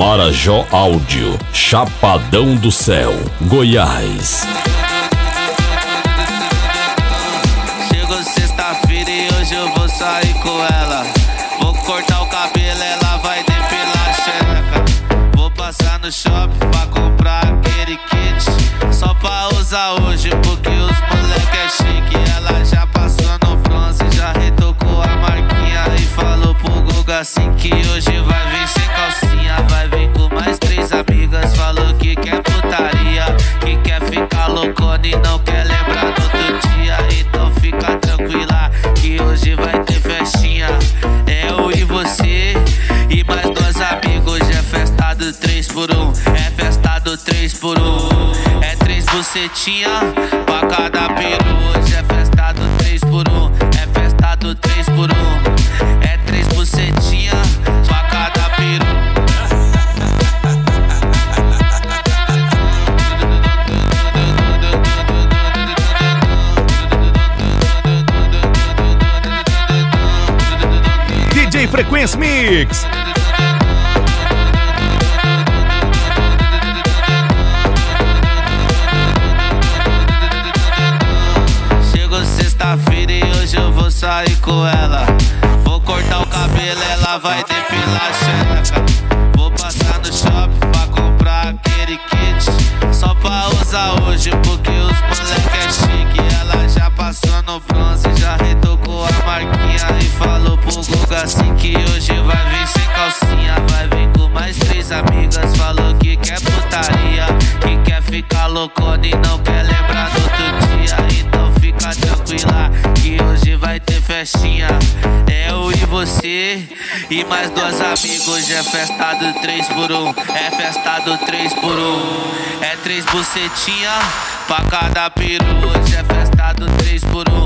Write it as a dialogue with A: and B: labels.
A: Marajó Áudio, Chapadão do Céu, Goiás.
B: Chegou sexta-feira e hoje eu vou sair com ela. Vou cortar o cabelo, ela vai depilar a xereca. Vou passar no shopping pra comprar aquele kit, só pra usar hoje porque os moleque é chique. Ela já passou no bronze, já retocou a marquinha e falou pro Guga assim que hoje vai vir sem calcinha. Vai vir com mais 3 amigas, falou que quer putaria, que quer ficar loucona e não quer lembrar do outro dia. Então fica tranquila que hoje vai ter festinha. É eu e você e mais 2 amigos. Hoje é festa do 3x1, é festa do 3x1. É 3 bucetinha pra cada peru. Hoje é festa do 3x1, é festa do 3x1. É 3 bucetinha pra cada peru.
C: DJ Frequência Mix.
B: Chegou sexta-feira e hoje eu vou sair com ela. Vou cortar o cabelo, ela vai depilar a xereca. Vou passar no shopping pra comprar aquele kit, só pra usar hoje porque os moleque é chique. Ela já passou no bronze, já retocou a marquinha e falou pro Guga assim que hoje vai vir sem calcinha. Vai vir com mais 3 amigas, falou que quer putaria, que quer ficar loucona e não quer lembrar do outro dia. Então fica tranquila que hoje vai ter festinha. É eu e você e mais 2 amigos. Hoje é festa do 3x1, é festa do 3x1. É 3 bucetinha pra cada peru. Hoje é festa do 3x1.